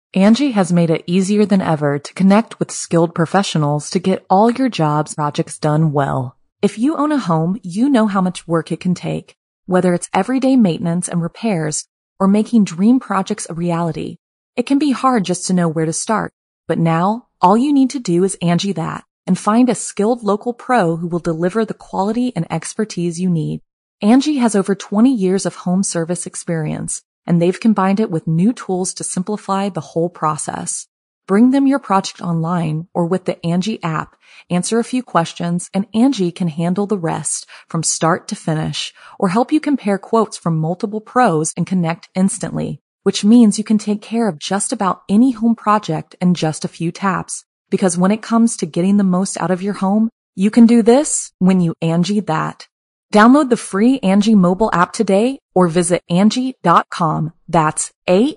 Angie has made it easier than ever to connect with skilled professionals to get all your jobs projects done well. If you own a home, you know how much work it can take, whether it's everyday maintenance and repairs or making dream projects a reality. It can be hard just to know where to start, but now all you need to do is Angie that and find a skilled local pro who will deliver the quality and expertise you need. Angie has over 20 years of home service experience, and they've combined it with new tools to simplify the whole process. Bring them your project online or with the Angie app, answer a few questions, and Angie can handle the rest from start to finish, or help you compare quotes from multiple pros and connect instantly, which means you can take care of just about any home project in just a few taps. Because when it comes to getting the most out of your home, you can do this when you Angie that. Download the free Angie mobile app today or visit Angie.com. That's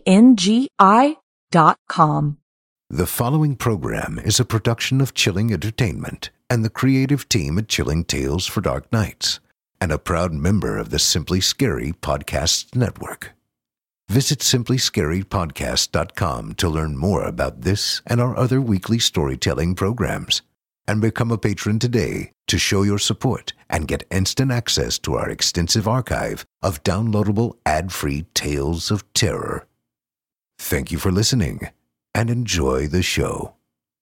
ANGI.com. The following program is a production of Chilling Entertainment and the creative team at Chilling Tales for Dark Nights, and a proud member of the Simply Scary Podcasts Network. Visit simplyscarypodcast.com to learn more about this and our other weekly storytelling programs, and become a patron today to show your support and get instant access to our extensive archive of downloadable ad-free tales of terror. Thank you for listening, and enjoy the show.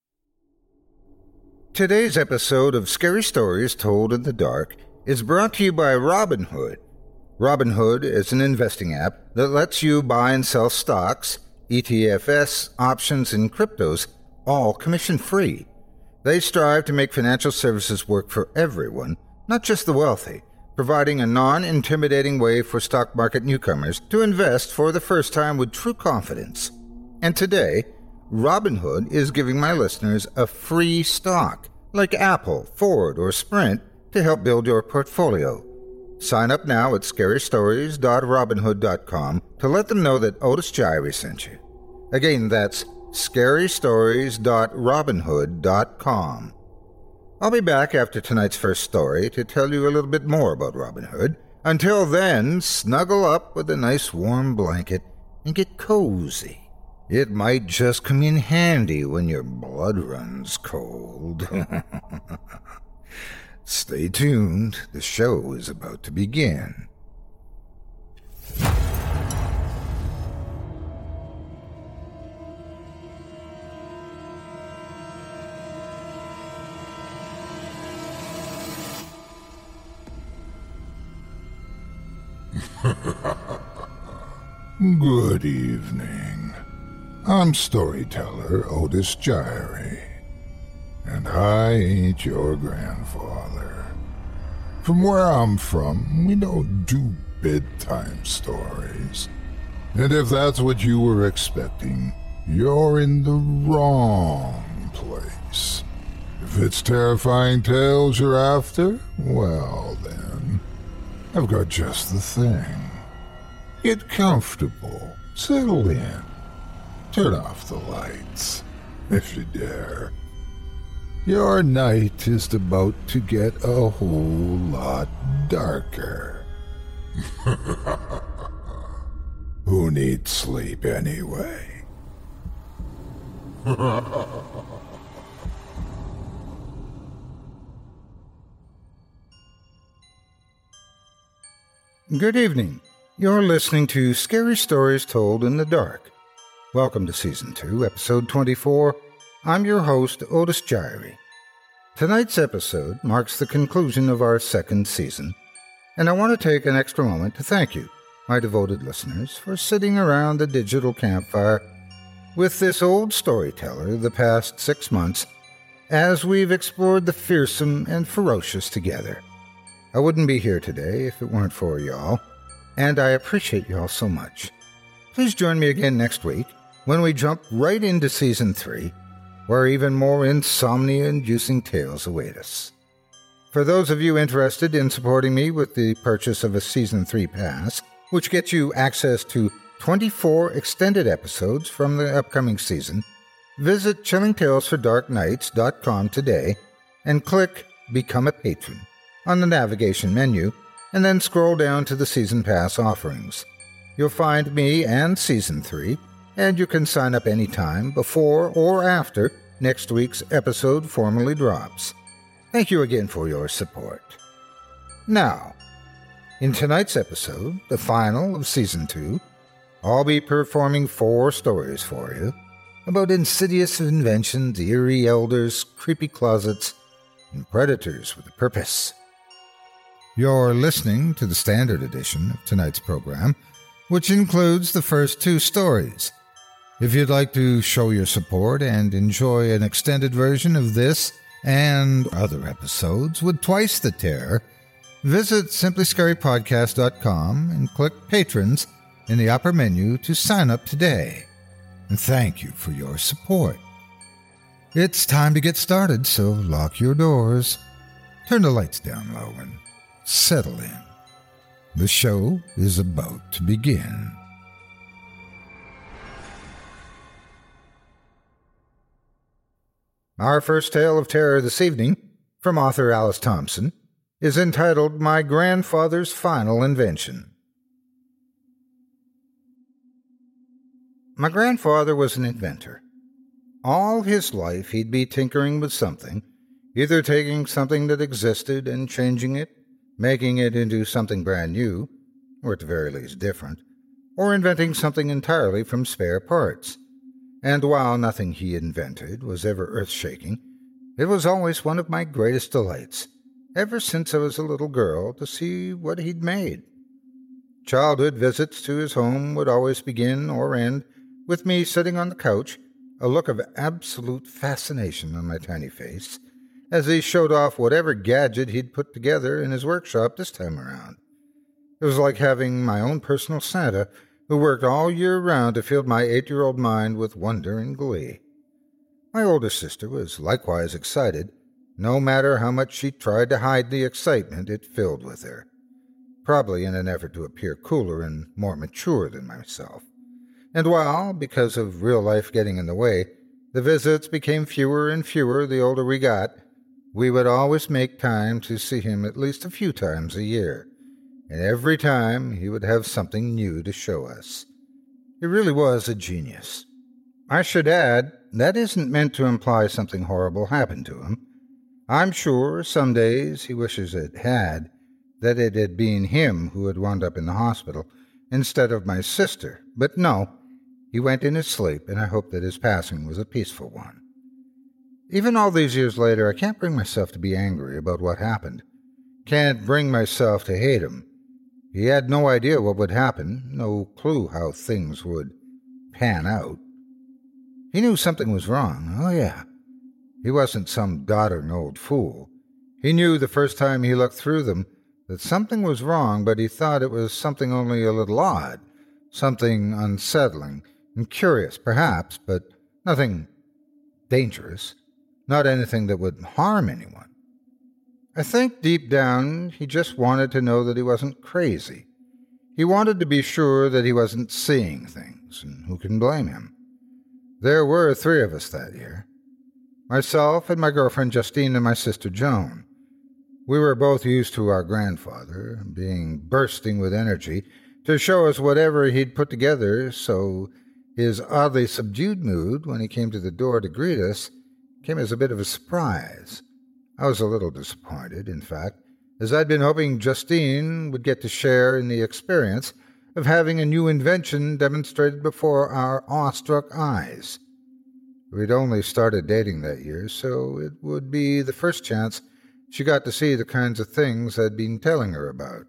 Today's episode of Scary Stories Told in the Dark is brought to you by Robinhood. Robinhood is an investing app that lets you buy and sell stocks, ETFs, options, and cryptos, all commission-free. They strive to make financial services work for everyone, not just the wealthy, providing a non-intimidating way for stock market newcomers to invest for the first time with true confidence. And today, Robinhood is giving my listeners a free stock, like Apple, Ford, or Sprint, to help build your portfolio. Sign up now at scarystories.robinhood.com to let them know that Otis Jiry sent you. Again, that's scarystories.robinhood.com. I'll be back after tonight's first story to tell you a little bit more about Robinhood. Until then, snuggle up with a nice warm blanket and get cozy. It might just come in handy when your blood runs cold. Stay tuned. The show is about to begin. Good evening. I'm storyteller Otis Jiry, and I ain't your grandfather. From where I'm from, we don't do bedtime stories. And if that's what you were expecting, you're in the wrong place. If it's terrifying tales you're after, well then, I've got just the thing. Get comfortable, settle in, turn off the lights, if you dare. Your night is about to get a whole lot darker. Who needs sleep anyway? Good evening. You're listening to Scary Stories Told in the Dark. Welcome to Season 2, Episode 24. I'm your host, Otis Jiry. Tonight's episode marks the conclusion of our second season, and I want to take an extra moment to thank you, my devoted listeners, for sitting around the digital campfire with this old storyteller the past 6 months as we've explored the fearsome and ferocious together. I wouldn't be here today if it weren't for y'all, and I appreciate y'all so much. Please join me again next week when we jump right into Season 3, where even more insomnia-inducing tales await us. For those of you interested in supporting me with the purchase of a Season 3 pass, which gets you access to 24 extended episodes from the upcoming season, visit chillingtalesfordarknights.com today and click Become a Patron on the navigation menu, and then scroll down to the Season Pass offerings. You'll find me and Season 3 and you can sign up anytime before or after next week's episode formally drops. Thank you again for your support. Now, in tonight's episode, the final of Season 2, I'll be performing 4 stories for you about insidious inventions, eerie elders, creepy closets, and predators with a purpose. You're listening to the standard edition of tonight's program, which includes the first 2 stories. If you'd like to show your support and enjoy an extended version of this and other episodes with twice the terror, visit simplyscarypodcast.com and click Patrons in the upper menu to sign up today. And thank you for your support. It's time to get started, so lock your doors, turn the lights down low, and settle in. The show is about to begin. Our first tale of terror this evening, from author Alice Thompson, is entitled My Grandfather's Final Invention. My grandfather was an inventor. All his life he'd be tinkering with something, either taking something that existed and changing it, making it into something brand new, or at the very least different, or inventing something entirely from spare parts. And while nothing he invented was ever earth-shaking, it was always one of my greatest delights, ever since I was a little girl, to see what he'd made. Childhood visits to his home would always begin or end with me sitting on the couch, a look of absolute fascination on my tiny face, as he showed off whatever gadget he'd put together in his workshop this time around. It was like having my own personal Santa, who worked all year round to fill my 8-year-old mind with wonder and glee. My older sister was likewise excited, no matter how much she tried to hide the excitement it filled with her, probably in an effort to appear cooler and more mature than myself. And while, because of real life getting in the way, the visits became fewer and fewer the older we got, we would always make time to see him at least a few times a year. And every time he would have something new to show us. He really was a genius. I should add, that isn't meant to imply something horrible happened to him. I'm sure some days he wishes it had, that it had been him who had wound up in the hospital instead of my sister. But no, he went in his sleep, and I hope that his passing was a peaceful one. Even all these years later, I can't bring myself to be angry about what happened. Can't bring myself to hate him. He had no idea what would happen, no clue how things would pan out. He knew something was wrong, oh yeah. He wasn't some doddering old fool. He knew the first time he looked through them that something was wrong, but he thought it was something only a little odd, something unsettling and curious, perhaps, but nothing dangerous, not anything that would harm anyone. I think deep down he just wanted to know that he wasn't crazy. He wanted to be sure that he wasn't seeing things, and who can blame him? There were 3 of us that year. Myself and my girlfriend Justine and my sister Joan. We were both used to our grandfather, being bursting with energy, to show us whatever he'd put together, so his oddly subdued mood when he came to the door to greet us came as a bit of a surprise. I was a little disappointed, in fact, as I'd been hoping Justine would get to share in the experience of having a new invention demonstrated before our awestruck eyes. We'd only started dating that year, so it would be the first chance she got to see the kinds of things I'd been telling her about.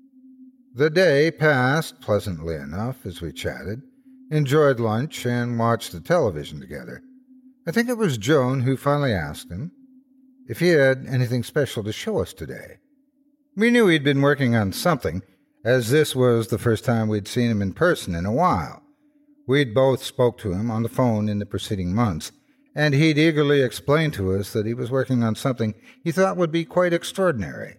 The day passed pleasantly enough as we chatted, enjoyed lunch, and watched the television together. I think it was Joan who finally asked him if he had anything special to show us today. We knew he'd been working on something, as this was the first time we'd seen him in person in a while. We'd both spoke to him on the phone in the preceding months, and he'd eagerly explained to us that he was working on something he thought would be quite extraordinary.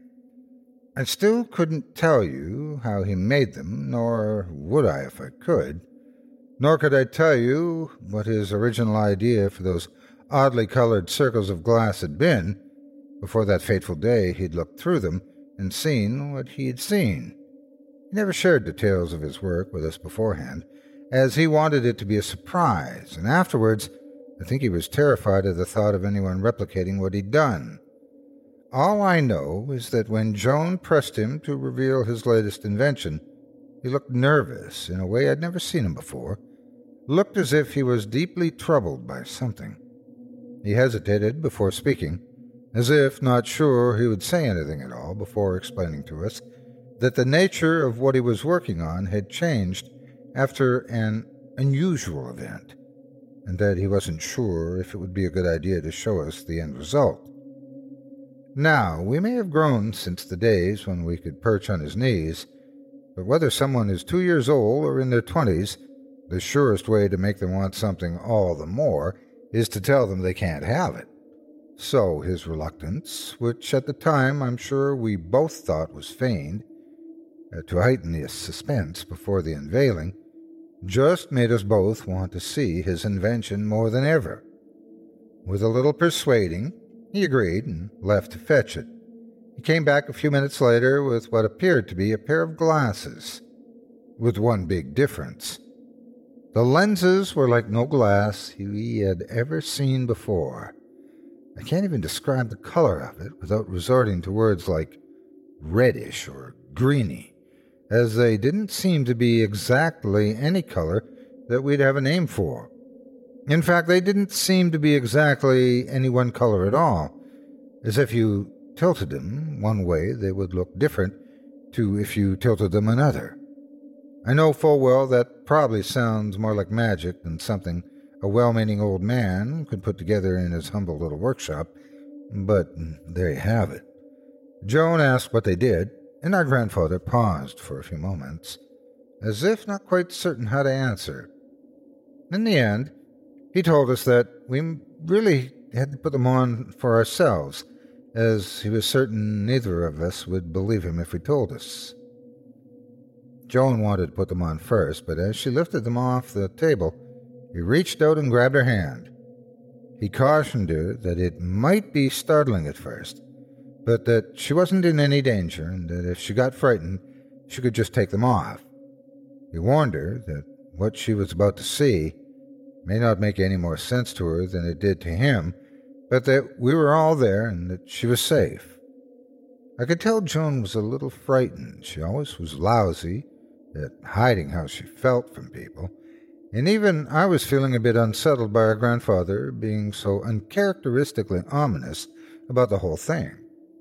I still couldn't tell you how he made them, nor would I if I could. Nor could I tell you what his original idea for those oddly colored circles of glass had been. Before that fateful day, he'd looked through them and seen what he had seen. He never shared details of his work with us beforehand, as he wanted it to be a surprise, and afterwards, I think he was terrified at the thought of anyone replicating what he'd done. All I know is that when Joan pressed him to reveal his latest invention, he looked nervous in a way I'd never seen him before, looked as if he was deeply troubled by something. He hesitated before speaking, as if not sure he would say anything at all before explaining to us that the nature of what he was working on had changed after an unusual event, and that he wasn't sure if it would be a good idea to show us the end result. Now, we may have grown since the days when we could perch on his knees, but whether someone is 2 years old or in their 20s, the surest way to make them want something all the more is to tell them they can't have it. So his reluctance, which at the time I'm sure we both thought was feigned, to heighten the suspense before the unveiling, just made us both want to see his invention more than ever. With a little persuading, he agreed and left to fetch it. He came back a few minutes later with what appeared to be a pair of glasses, with one big difference. The lenses were like no glass he had ever seen before. I can't even describe the color of it without resorting to words like reddish or greeny, as they didn't seem to be exactly any color that we'd have a name for. In fact, they didn't seem to be exactly any one color at all, as if you tilted them one way they would look different to if you tilted them another. I know full well that probably sounds more like magic than something a well-meaning old man could put together in his humble little workshop, but there you have it. Joan asked what they did, and our grandfather paused for a few moments, as if not quite certain how to answer. In the end, he told us that we really had to put them on for ourselves, as he was certain neither of us would believe him if he told us. Joan wanted to put them on first, but as she lifted them off the table, he reached out and grabbed her hand. He cautioned her that it might be startling at first, but that she wasn't in any danger, and that if she got frightened, she could just take them off. He warned her that what she was about to see may not make any more sense to her than it did to him, but that we were all there and that she was safe. I could tell Joan was a little frightened. She always was lousy at hiding how she felt from people, and even I was feeling a bit unsettled by our grandfather being so uncharacteristically ominous about the whole thing.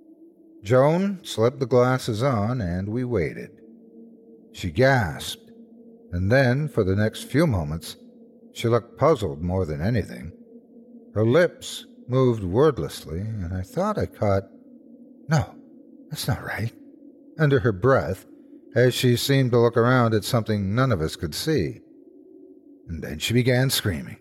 Joan slipped the glasses on, and we waited. She gasped, and then, for the next few moments, she looked puzzled more than anything. Her lips moved wordlessly, and I thought I caught, "No, that's not right," under her breath, as she seemed to look around at something none of us could see. And then she began screaming.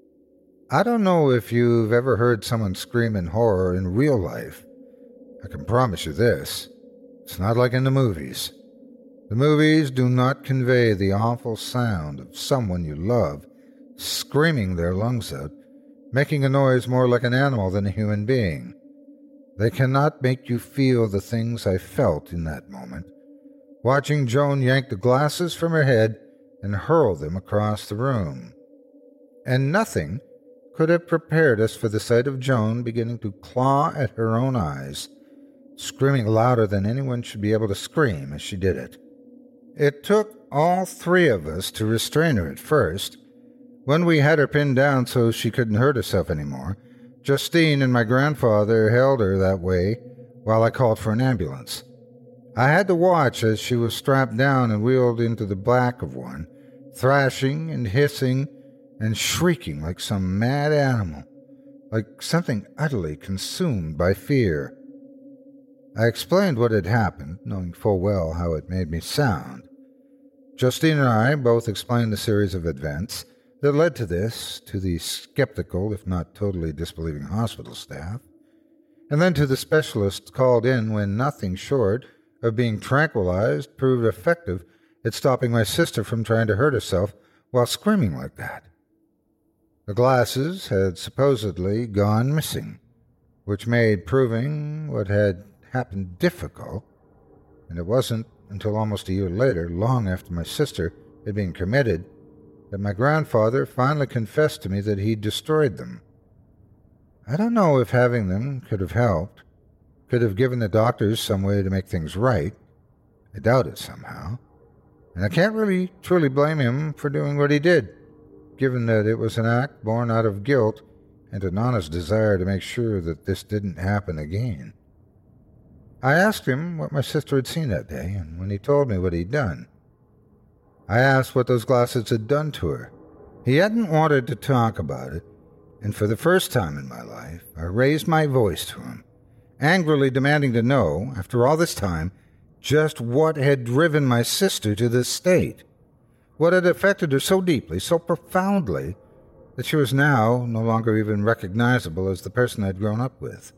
I don't know if you've ever heard someone scream in horror in real life. I can promise you this. It's not like in the movies. The movies do not convey the awful sound of someone you love screaming their lungs out, making a noise more like an animal than a human being. They cannot make you feel the things I felt in that moment, watching Joan yank the glasses from her head and hurl them across the room. And nothing could have prepared us for the sight of Joan beginning to claw at her own eyes, screaming louder than anyone should be able to scream as she did it. It took all three of us to restrain her at first. When we had her pinned down so she couldn't hurt herself anymore, Justine and my grandfather held her that way while I called for an ambulance. I had to watch as she was strapped down and wheeled into the back of one, thrashing and hissing and shrieking like some mad animal, like something utterly consumed by fear. I explained what had happened, knowing full well how it made me sound. Justine and I both explained the series of events that led to this, to the skeptical, if not totally disbelieving hospital staff, and then to the specialists called in when nothing short of being tranquilized proved effective at stopping my sister from trying to hurt herself while screaming like that. The glasses had supposedly gone missing, which made proving what had happened difficult, and it wasn't until almost a year later, long after my sister had been committed, that my grandfather finally confessed to me that he'd destroyed them. I don't know if having them could have helped, could have given the doctors some way to make things right. I doubt it somehow. And I can't really truly blame him for doing what he did, given that it was an act born out of guilt and an honest desire to make sure that this didn't happen again. I asked him what my sister had seen that day, and when he told me what he'd done, I asked what those glasses had done to her. He hadn't wanted to talk about it, and for the first time in my life, I raised my voice to him, angrily demanding to know, after all this time, just what had driven my sister to this state, what had affected her so deeply, so profoundly, that she was now no longer even recognizable as the person I'd grown up with.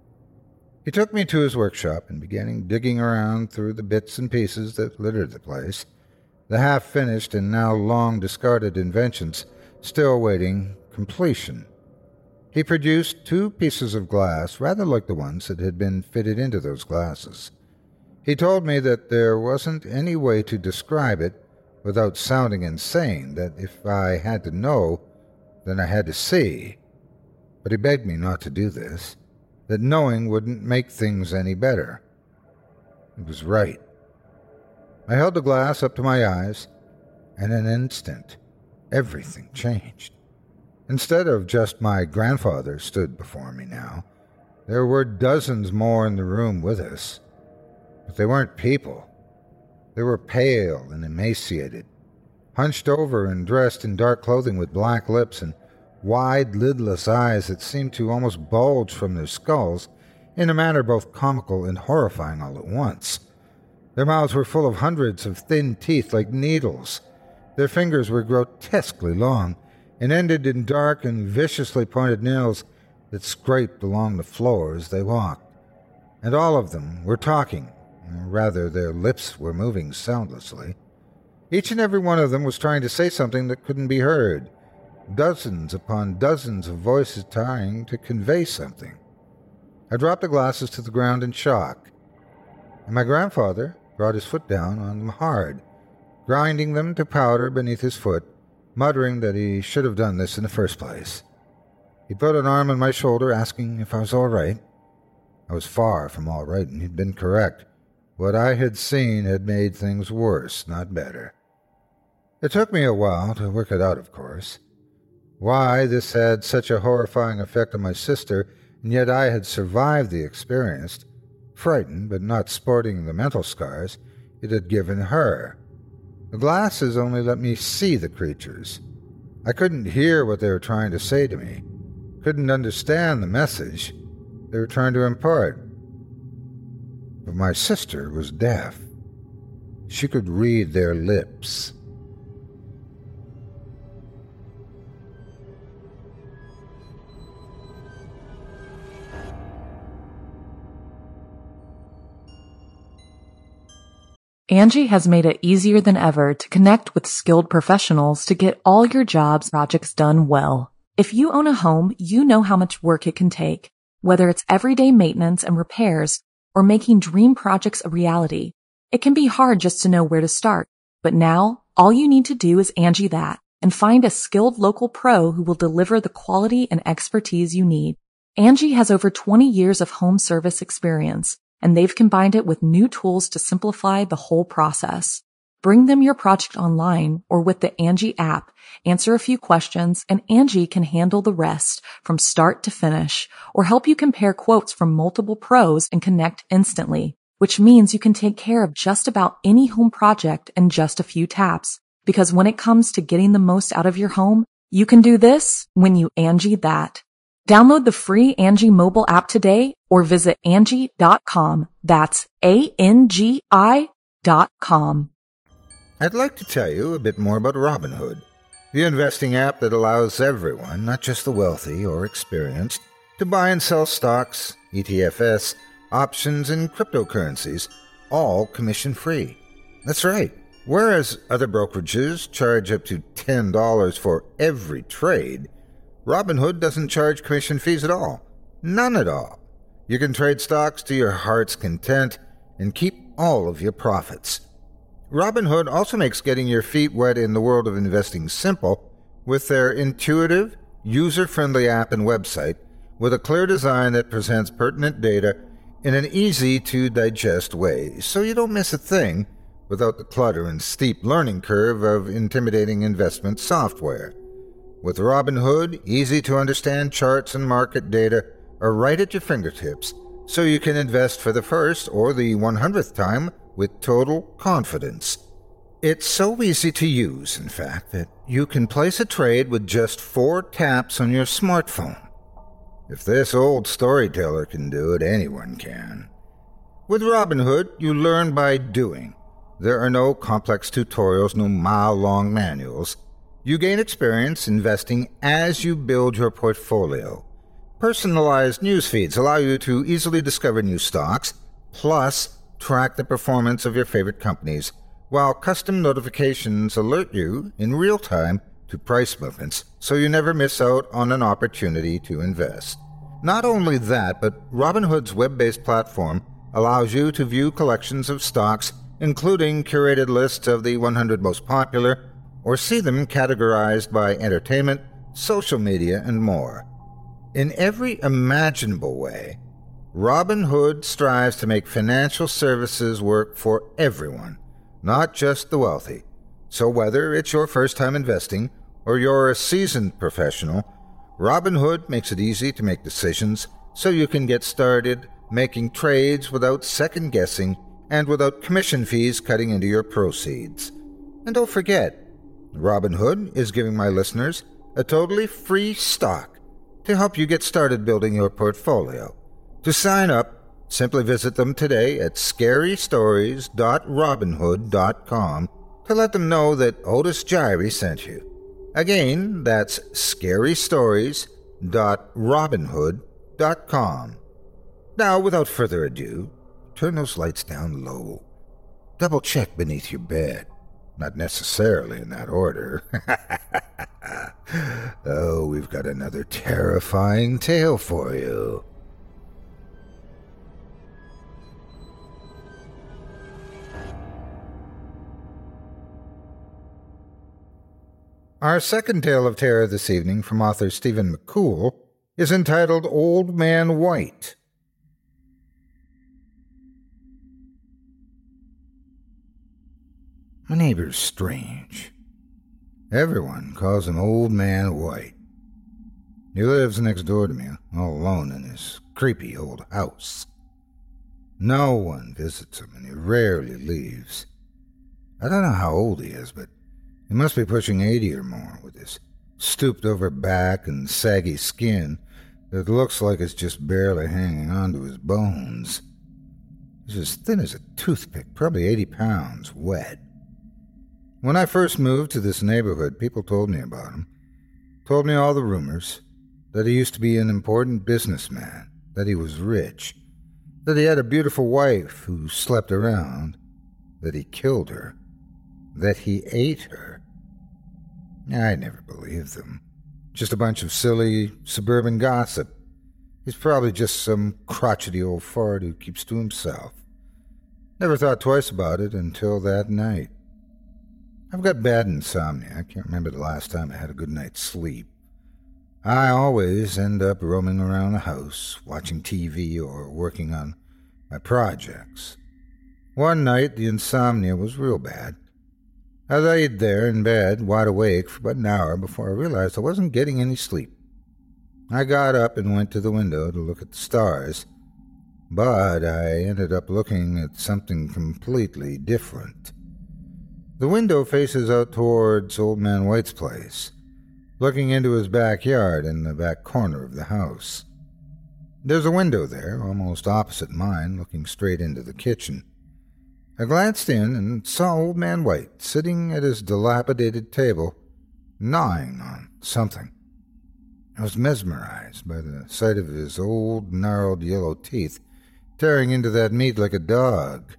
He took me to his workshop and began digging around through the bits and pieces that littered the place, the half-finished and now long-discarded inventions still awaiting completion. He produced 2 pieces of glass, rather like the ones that had been fitted into those glasses. He told me that there wasn't any way to describe it without sounding insane, that if I had to know, then I had to see. But he begged me not to do this, that knowing wouldn't make things any better. He was right. I held the glass up to my eyes, and in an instant, everything changed. Instead of just my grandfather stood before me now, there were dozens more in the room with us. But they weren't people. They were pale and emaciated, hunched over and dressed in dark clothing with black lips and wide, lidless eyes that seemed to almost bulge from their skulls in a manner both comical and horrifying all at once. Their mouths were full of hundreds of thin teeth like needles. Their fingers were grotesquely long and ended in dark and viciously pointed nails that scraped along the floor as they walked. And all of them were talking. Rather, their lips were moving soundlessly. Each and every one of them was trying to say something that couldn't be heard. Dozens upon dozens of voices trying to convey something. I dropped the glasses to the ground in shock, and my grandfather brought his foot down on them hard, grinding them to powder beneath his foot, muttering that he should have done this in the first place. He put an arm on my shoulder, asking if I was all right. I was far from all right, and he'd been correct. What I had seen had made things worse, not better. It took me a while to work it out, of course. Why this had such a horrifying effect on my sister, and yet I had survived the experience, frightened but not sporting the mental scars it had given her. The glasses only let me see the creatures. I couldn't hear what they were trying to say to me, couldn't understand the message they were trying to impart. But my sister was deaf. She could read their lips. Angie has made it easier than ever to connect with skilled professionals to get all your jobs projects done well. If you own a home, you know how much work it can take, whether it's everyday maintenance and repairs or making dream projects a reality. It can be hard just to know where to start, but now all you need to do is Angie that and find a skilled local pro who will deliver the quality and expertise you need. Angie has over 20 years of home service experience, and they've combined it with new tools to simplify the whole process. Bring them your project online or with the Angie app, answer a few questions, and Angie can handle the rest from start to finish or help you compare quotes from multiple pros and connect instantly, which means you can take care of just about any home project in just a few taps. Because when it comes to getting the most out of your home, you can do this when you Angie that. Download the free Angie mobile app today or visit Angie.com. That's ANGI.com. I'd like to tell you a bit more about Robinhood, the investing app that allows everyone, not just the wealthy or experienced, to buy and sell stocks, ETFs, options, and cryptocurrencies, all commission-free. That's right. Whereas other brokerages charge up to $10 for every trade, Robinhood doesn't charge commission fees at all. None at all. You can trade stocks to your heart's content and keep all of your profits. Robinhood also makes getting your feet wet in the world of investing simple with their intuitive, user-friendly app and website with a clear design that presents pertinent data in an easy-to-digest way, so you don't miss a thing without the clutter and steep learning curve of intimidating investment software. With Robinhood, easy-to-understand charts and market data are right at your fingertips, so you can invest for the first or the 100th time with total confidence. It's so easy to use, in fact, that you can place a trade with just 4 taps on your smartphone. If this old storyteller can do it, anyone can. With Robinhood, you learn by doing. There are no complex tutorials, no mile-long manuals. You gain experience investing as you build your portfolio. Personalized news feeds allow you to easily discover new stocks, plus track the performance of your favorite companies, while custom notifications alert you in real time to price movements, so you never miss out on an opportunity to invest. Not only that, but Robinhood's web-based platform allows you to view collections of stocks, including curated lists of the 100 most popular, or see them categorized by entertainment, social media, and more. In every imaginable way, Robinhood strives to make financial services work for everyone, not just the wealthy. So whether it's your first time investing or you're a seasoned professional, Robinhood makes it easy to make decisions so you can get started making trades without second-guessing and without commission fees cutting into your proceeds. And don't forget, Robinhood is giving my listeners a totally free stock to help you get started building your portfolio. To sign up, simply visit them today at scarystories.robinhood.com to let them know that Otis Jiry sent you. Again, that's scarystories.robinhood.com. Now, without further ado, turn those lights down low. Double-check beneath your bed. Not necessarily in that order. Oh, we've got another terrifying tale for you. Our second tale of terror this evening from author Stephen McCool is entitled Old Man White. My neighbor's strange. Everyone calls him Old Man White. He lives next door to me, all alone in his creepy old house. No one visits him, and he rarely leaves. I don't know how old he is, but he must be pushing 80 or more, with his stooped-over back and saggy skin that looks like it's just barely hanging onto his bones. He's as thin as a toothpick, probably 80 pounds, wet. When I first moved to this neighborhood, people told me about him. Told me all the rumors, that he used to be an important businessman, that he was rich, that he had a beautiful wife who slept around, that he killed her, that he ate her. I never believed them. Just a bunch of silly suburban gossip. He's probably just some crotchety old fart who keeps to himself. Never thought twice about it until that night. I've got bad insomnia. I can't remember the last time I had a good night's sleep. I always end up roaming around the house, watching TV or working on my projects. One night, the insomnia was real bad. I laid there in bed, wide awake, for about an hour before I realized I wasn't getting any sleep. I got up and went to the window to look at the stars, but I ended up looking at something completely different. The window faces out towards Old Man White's place, looking into his backyard in the back corner of the house. There's a window there, almost opposite mine, looking straight into the kitchen. I glanced in and saw Old Man White sitting at his dilapidated table, gnawing on something. I was mesmerized by the sight of his old, gnarled yellow teeth tearing into that meat like a dog.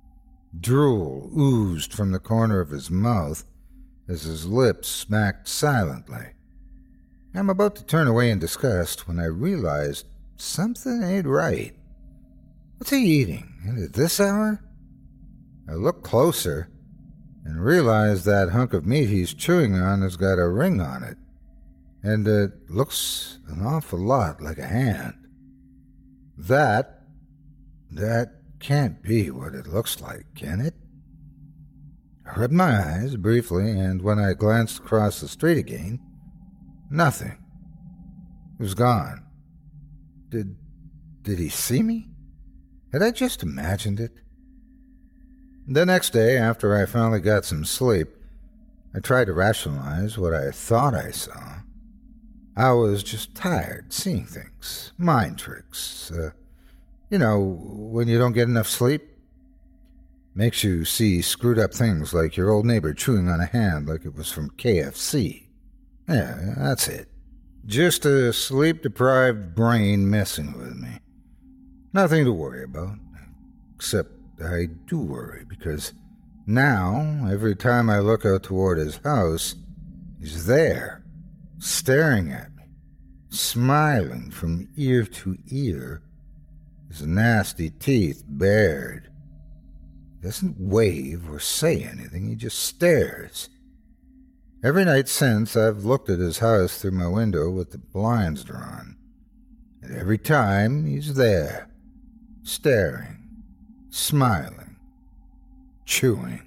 Drool oozed from the corner of his mouth as his lips smacked silently. I'm about to turn away in disgust when I realized something ain't right. What's he eating? And at this hour? I looked closer, and realize that hunk of meat he's chewing on has got a ring on it, and it looks an awful lot like a hand. That can't be what it looks like, can it? I rubbed my eyes briefly, and when I glanced across the street again, nothing. It was gone. Did he see me? Had I just imagined it? The next day, after I finally got some sleep, I tried to rationalize what I thought I saw. I was just tired, seeing things, mind tricks. When you don't get enough sleep, makes you see screwed up things like your old neighbor chewing on a hand like it was from KFC. Yeah, that's it. Just a sleep-deprived brain messing with me. Nothing to worry about, except I do worry, because now, every time I look out toward his house, he's there, staring at me, smiling from ear to ear, his nasty teeth bared. He doesn't wave or say anything, he just stares. Every night since, I've looked at his house through my window with the blinds drawn, and every time he's there, staring, smiling, chewing.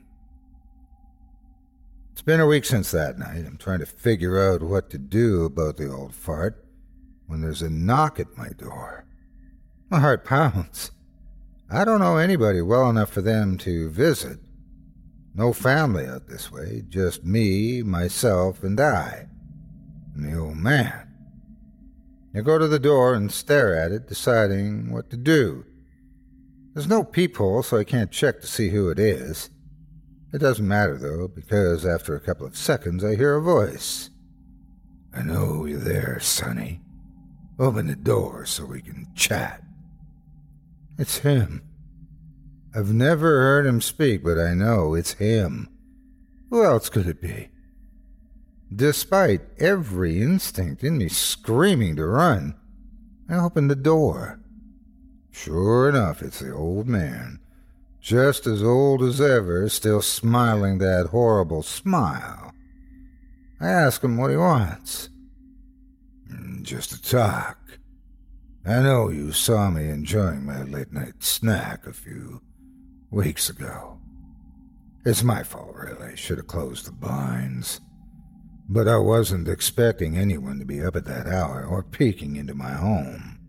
It's been a week since that night. I'm trying to figure out what to do about the old fart when there's a knock at my door. My heart pounds. I don't know anybody well enough for them to visit. No family out this way, just me, myself, and I, and the old man. I go to the door and stare at it, deciding what to do. There's no peephole, so I can't check to see who it is. It doesn't matter, though, because after a couple of seconds I hear a voice. "I know you're there, Sonny. Open the door so we can chat." It's him. I've never heard him speak, but I know it's him. Who else could it be? Despite every instinct in me screaming to run, I open the door. Sure enough, it's the old man, just as old as ever, still smiling that horrible smile. I ask him what he wants. "Just to talk. I know you saw me enjoying my late-night snack a few weeks ago. It's my fault, really. I should have closed the blinds. But I wasn't expecting anyone to be up at that hour or peeking into my home."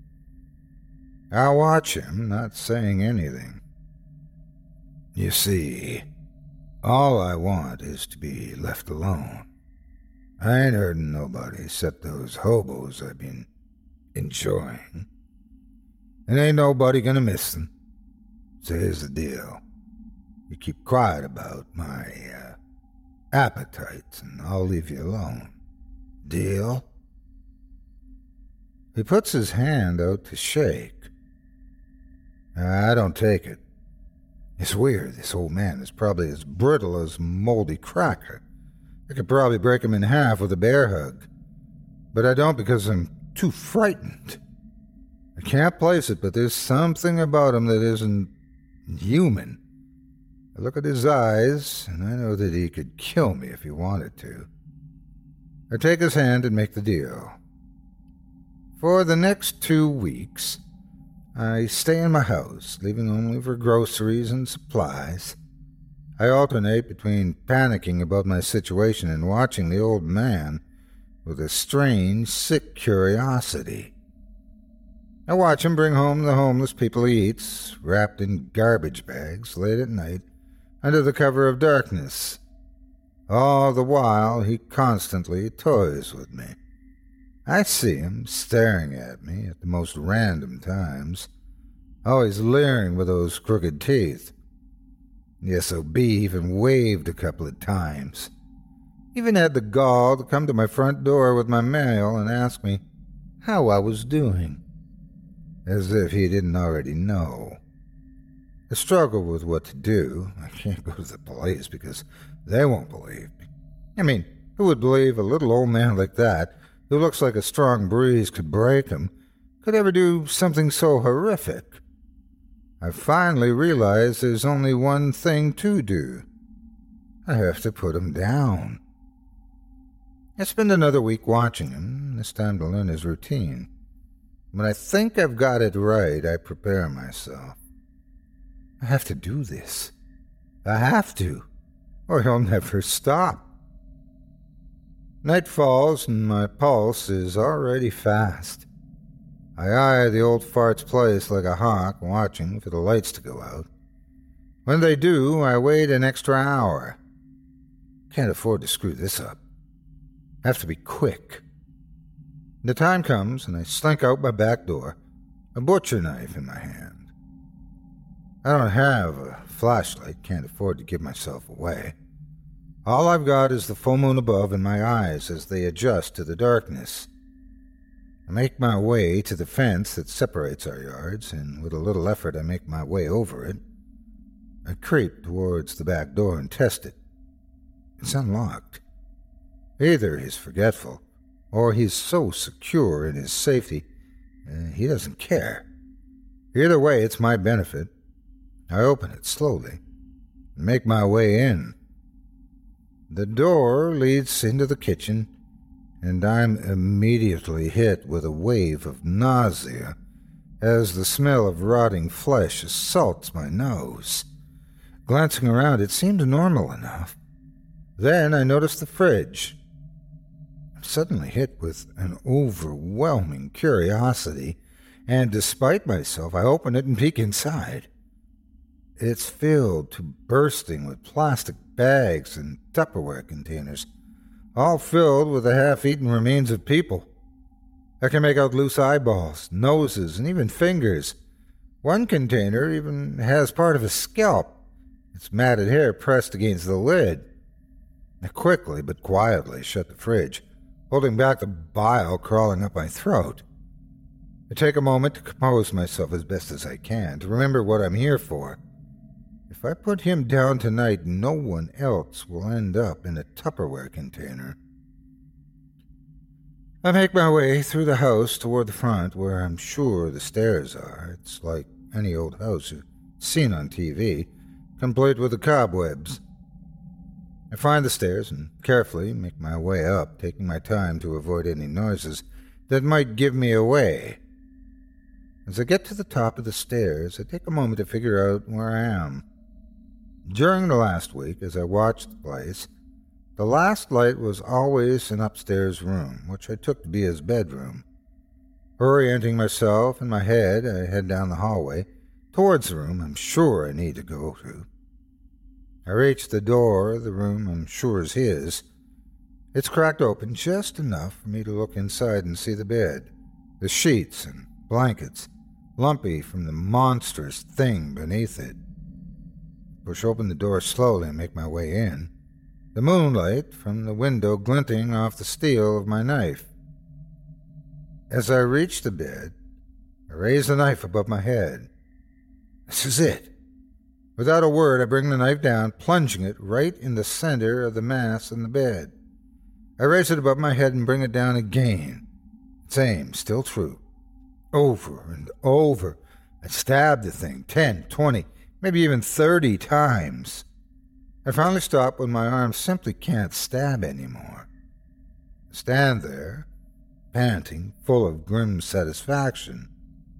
I watch him, not saying anything. You see, all I want is to be left alone. I ain't hurting nobody except those hobos I've been enjoying. And ain't nobody gonna miss them. So here's the deal. You keep quiet about my appetites, and I'll leave you alone. Deal? He puts his hand out to shake. I don't take it. It's weird. This old man is probably as brittle as a moldy cracker. I could probably break him in half with a bear hug. But I don't because I'm too frightened. I can't place it, but there's something about him that isn't human. I look at his eyes, and I know that he could kill me if he wanted to. I take his hand and make the deal. For the next 2 weeks, I stay in my house, leaving only for groceries and supplies. I alternate between panicking about my situation and watching the old man with a strange, sick curiosity. I watch him bring home the homeless people he eats, wrapped in garbage bags, late at night, under the cover of darkness. All the while, he constantly toys with me. I see him staring at me at the most random times, always leering with those crooked teeth. The S.O.B. even waved a couple of times. Even had the gall to come to my front door with my mail and ask me how I was doing, as if he didn't already know. I struggle with what to do. I can't go to the police because they won't believe me. I mean, who would believe a little old man like that, who looks like a strong breeze could break him, could ever do something so horrific? I finally realize there's only one thing to do. I have to put him down. I spend another week watching him, this time to learn his routine. When I think I've got it right, I prepare myself. I have to do this. I have to, or he'll never stop. Night falls and my pulse is already fast. I eye the old fart's place like a hawk, watching for the lights to go out. When they do, I wait an extra hour. Can't afford to screw this up. Have to be quick. The time comes, and I slink out my back door, a butcher knife in my hand. I don't have a flashlight, can't afford to give myself away. All I've got is the full moon above and my eyes as they adjust to the darkness. I make my way to the fence that separates our yards, and with a little effort I make my way over it. I creep towards the back door and test it. It's unlocked. Either he's forgetful, or he's so secure in his safety, he doesn't care. Either way, it's my benefit. I open it slowly and make my way in. The door leads into the kitchen, and I'm immediately hit with a wave of nausea as the smell of rotting flesh assaults my nose. Glancing around, it seemed normal enough. Then I noticed the fridge. I'm suddenly hit with an overwhelming curiosity, and despite myself, I open it and peek inside. It's filled to bursting with plastic bags and Tupperware containers, all filled with the half-eaten remains of people. I can make out loose eyeballs, noses, and even fingers. One container even has part of a scalp, its matted hair pressed against the lid. I quickly but quietly shut the fridge, holding back the bile crawling up my throat. I take a moment to compose myself as best as I can, to remember what I'm here for. If I put him down tonight, no one else will end up in a Tupperware container. I make my way through the house toward the front, where I'm sure the stairs are. It's like any old house you've seen on TV, complete with the cobwebs. I find the stairs and carefully make my way up, taking my time to avoid any noises that might give me away. As I get to the top of the stairs, I take a moment to figure out where I am. During the last week, as I watched the place, the last light was always an upstairs room, which I took to be his bedroom. Orienting myself in my head, I head down the hallway, towards the room I'm sure I need to go to. I reach the door of the room I'm sure is his. It's cracked open just enough for me to look inside and see the bed, the sheets and blankets, lumpy from the monstrous thing beneath it. Push open the door slowly and make my way in, the moonlight from the window glinting off the steel of my knife. As I reach the bed, I raise the knife above my head. This is it. Without a word, I bring the knife down, plunging it right in the center of the mass in the bed. I raise it above my head and bring it down again. Its aim still true. Over and over, I stab the thing 10, 20, maybe even 30 times. I finally stop when my arm simply can't stab anymore. I stand there, panting, full of grim satisfaction.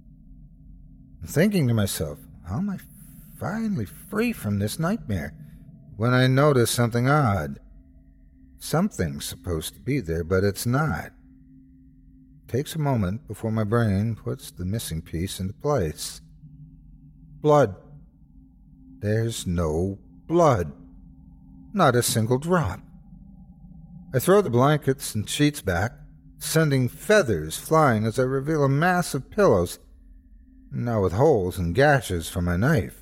I'm thinking to myself, how am I finally free from this nightmare, when I notice something odd. Something's supposed to be there, but it's not. It takes a moment before my brain puts the missing piece into place. Blood. There's no blood. Not a single drop. I throw the blankets and sheets back, sending feathers flying as I reveal a mass of pillows, now with holes and gashes from my knife.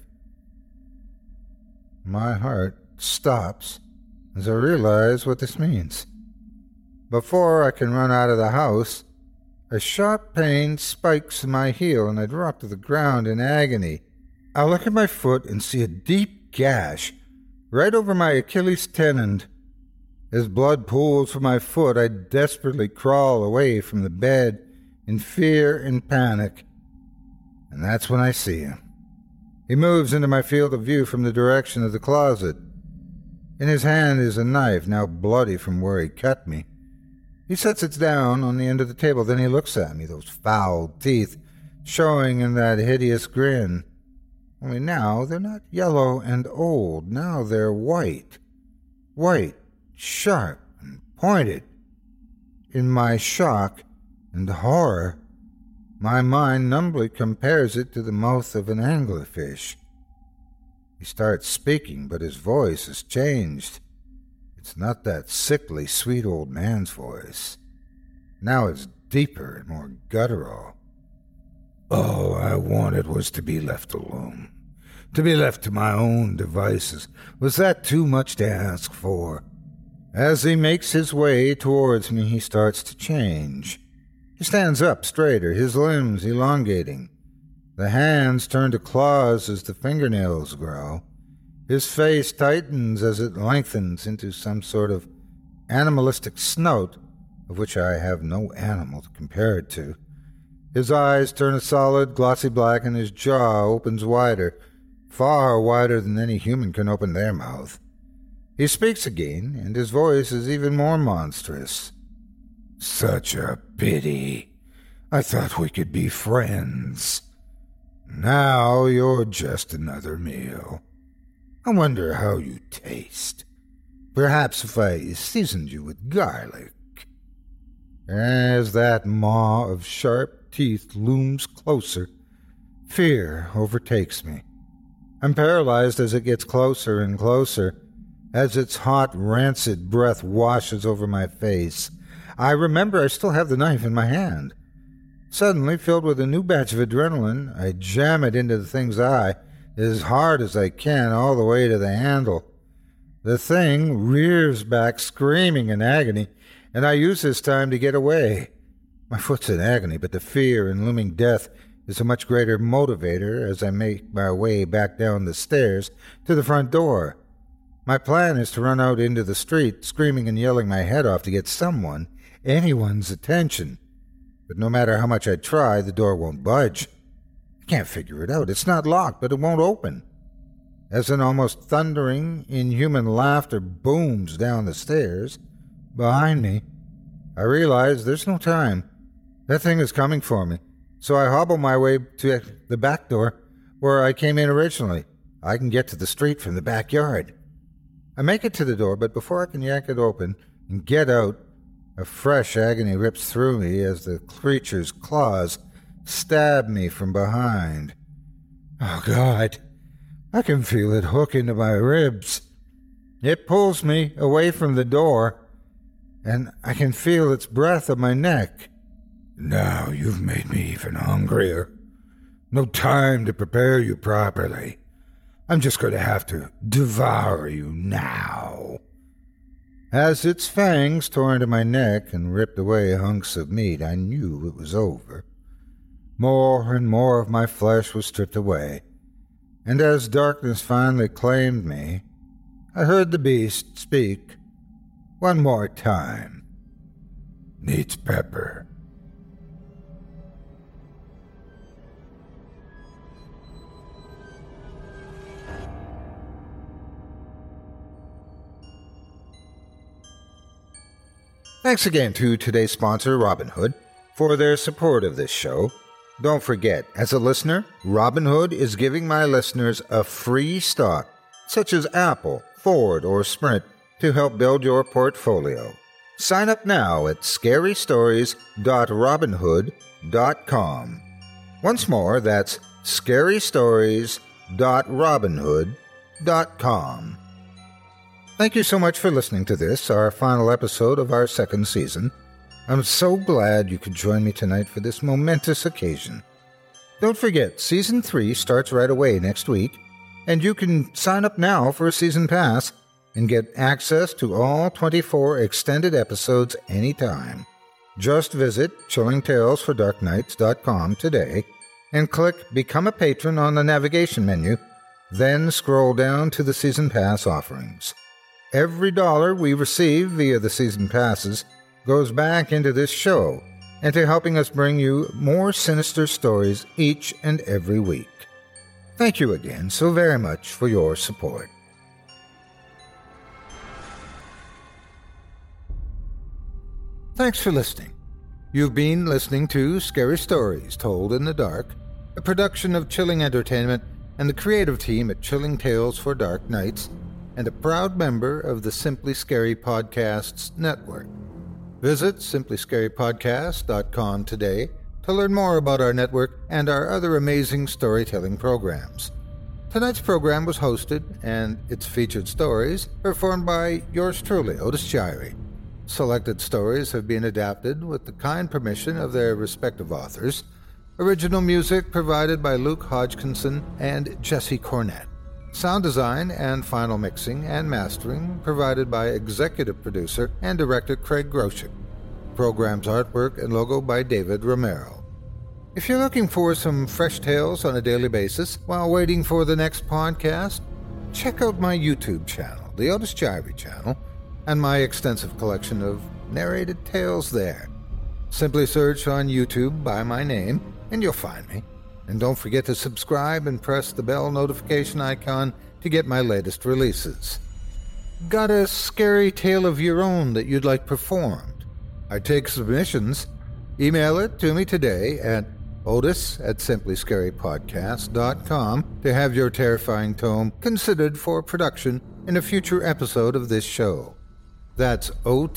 My heart stops as I realize what this means. Before I can run out of the house, a sharp pain spikes in my heel and I drop to the ground in agony. I look at my foot and see a deep gash right over my Achilles tendon. As blood pools from my foot, I desperately crawl away from the bed in fear and panic. And that's when I see him. He moves into my field of view from the direction of the closet. In his hand is a knife, now bloody from where he cut me. He sets it down on the end of the table, then he looks at me, those foul teeth showing in that hideous grin. Only now they're not yellow and old. Now they're white. White, sharp, and pointed. In my shock and horror, my mind numbly compares it to the mouth of an anglerfish. He starts speaking, but his voice has changed. It's not that sickly, sweet old man's voice. Now it's deeper and more guttural. All I wanted was to be left alone. To be left to my own devices. Was that too much to ask for? As he makes his way towards me, he starts to change. He stands up straighter, his limbs elongating. The hands turn to claws as the fingernails grow. His face tightens as it lengthens into some sort of animalistic snout, of which I have no animal to compare it to. His eyes turn a solid, glossy black, and his jaw opens wider, far wider than any human can open their mouth. He speaks again, and his voice is even more monstrous. Such a pity. I thought we could be friends. Now you're just another meal. I wonder how you taste. Perhaps if I seasoned you with garlic. As that maw of sharp teeth looms closer, fear overtakes me. I'm paralyzed as it gets closer and closer, as its hot, rancid breath washes over my face. I remember I still have the knife in my hand. Suddenly, filled with a new batch of adrenaline, I jam it into the thing's eye as hard as I can all the way to the handle. The thing rears back, screaming in agony, and I use this time to get away. My foot's in agony, but the fear and looming death is a much greater motivator as I make my way back down the stairs to the front door. My plan is to run out into the street, screaming and yelling my head off to get someone, anyone's attention. But no matter how much I try, the door won't budge. I can't figure it out. It's not locked, but it won't open. As an almost thundering, inhuman laughter booms down the stairs behind me, I realize there's no time. That thing is coming for me. So I hobble my way to the back door where I came in originally. I can get to the street from the backyard. I make it to the door, but before I can yank it open and get out, a fresh agony rips through me as the creature's claws stab me from behind. Oh, God. I can feel it hook into my ribs. It pulls me away from the door, and I can feel its breath on my neck. Now you've made me even hungrier. No time to prepare you properly. I'm just going to have to devour you now. As its fangs tore into my neck and ripped away hunks of meat, I knew it was over. More and more of my flesh was stripped away, and as darkness finally claimed me, I heard the beast speak one more time. Needs pepper. Thanks again to today's sponsor, Robinhood, for their support of this show. Don't forget, as a listener, Robinhood is giving my listeners a free stock, such as Apple, Ford, or Sprint, to help build your portfolio. Sign up now at scarystories.robinhood.com. Once more, that's scarystories.robinhood.com. Thank you so much for listening to this, our final episode of our second season. I'm so glad you could join me tonight for this momentous occasion. Don't forget, Season 3 starts right away next week, and you can sign up now for a season pass and get access to all 24 extended episodes anytime. Just visit chillingtalesfordarknights.com today and click Become a Patron on the navigation menu, then scroll down to the season pass offerings. Every dollar we receive via the season passes goes back into this show and to helping us bring you more sinister stories each and every week. Thank you again so very much for your support. Thanks for listening. You've been listening to Scary Stories Told in the Dark, a production of Chilling Entertainment and the creative team at Chilling Tales for Dark Nights, and a proud member of the Simply Scary Podcasts network. Visit simplyscarypodcast.com today to learn more about our network and our other amazing storytelling programs. Tonight's program was hosted, and its featured stories performed by yours truly, Otis Jiry. Selected stories have been adapted with the kind permission of their respective authors. Original music provided by Luke Hodgkinson and Jesse Cornett. Sound design and final mixing and mastering provided by executive producer and director Craig Groshek. Program's artwork and logo by David Romero. If you're looking for some fresh tales on a daily basis while waiting for the next podcast, check out my YouTube channel, the Otis Jiry channel, and my extensive collection of narrated tales there. Simply search on YouTube by my name, and you'll find me. And don't forget to subscribe and press the bell notification icon to get my latest releases. Got a scary tale of your own that you'd like performed? I take submissions. Email it to me today at otis@simplyscarypodcast.com to have your terrifying tome considered for production in a future episode of this show. That's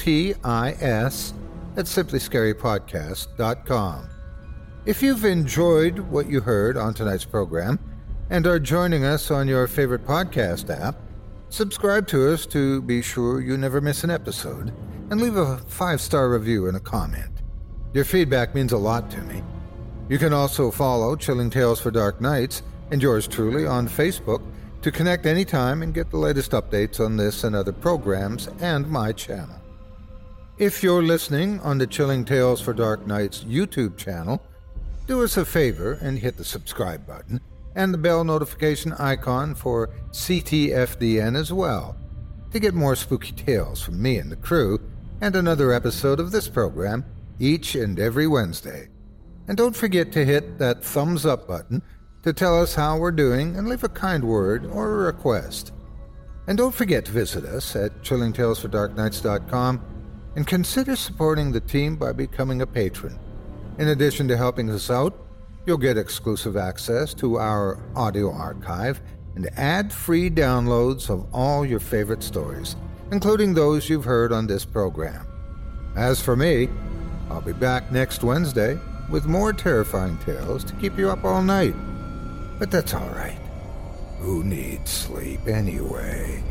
OTIS@simplyscarypodcast.com. If you've enjoyed what you heard on tonight's program and are joining us on your favorite podcast app, subscribe to us to be sure you never miss an episode, and leave a 5-star review and a comment. Your feedback means a lot to me. You can also follow Chilling Tales for Dark Nights and yours truly on Facebook to connect anytime and get the latest updates on this and other programs and my channel. If you're listening on the Chilling Tales for Dark Nights YouTube channel, do us a favor and hit the subscribe button and the bell notification icon for CTFDN as well to get more spooky tales from me and the crew and another episode of this program each and every Wednesday. And don't forget to hit that thumbs up button to tell us how we're doing and leave a kind word or a request. And don't forget to visit us at chillingtalesfordarknights.com and consider supporting the team by becoming a patron. In addition to helping us out, you'll get exclusive access to our audio archive and ad-free downloads of all your favorite stories, including those you've heard on this program. As for me, I'll be back next Wednesday with more terrifying tales to keep you up all night. But that's all right. Who needs sleep anyway?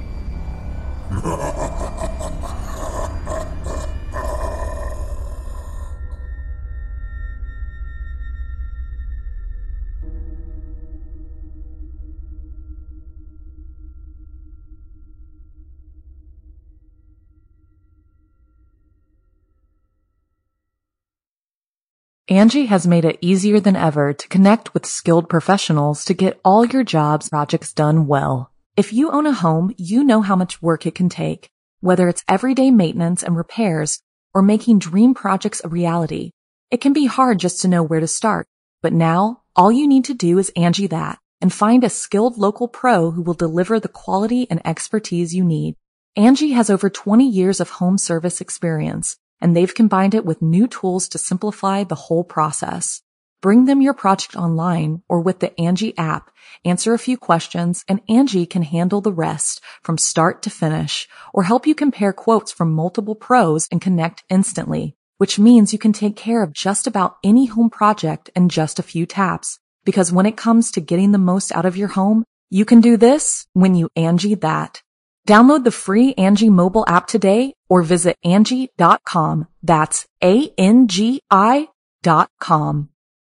Angie has made it easier than ever to connect with skilled professionals to get all your jobs projects done well. If you own a home, you know how much work it can take, whether it's everyday maintenance and repairs or making dream projects a reality. It can be hard just to know where to start, but now all you need to do is Angie that and find a skilled local pro who will deliver the quality and expertise you need. Angie has over 20 years of home service experience, and they've combined it with new tools to simplify the whole process. Bring them your project online or with the Angie app, answer a few questions, and Angie can handle the rest from start to finish, or help you compare quotes from multiple pros and connect instantly, which means you can take care of just about any home project in just a few taps. Because when it comes to getting the most out of your home, you can do this when you Angie that. Download the free Angie mobile app today or visit Angie.com. That's ANGI.com.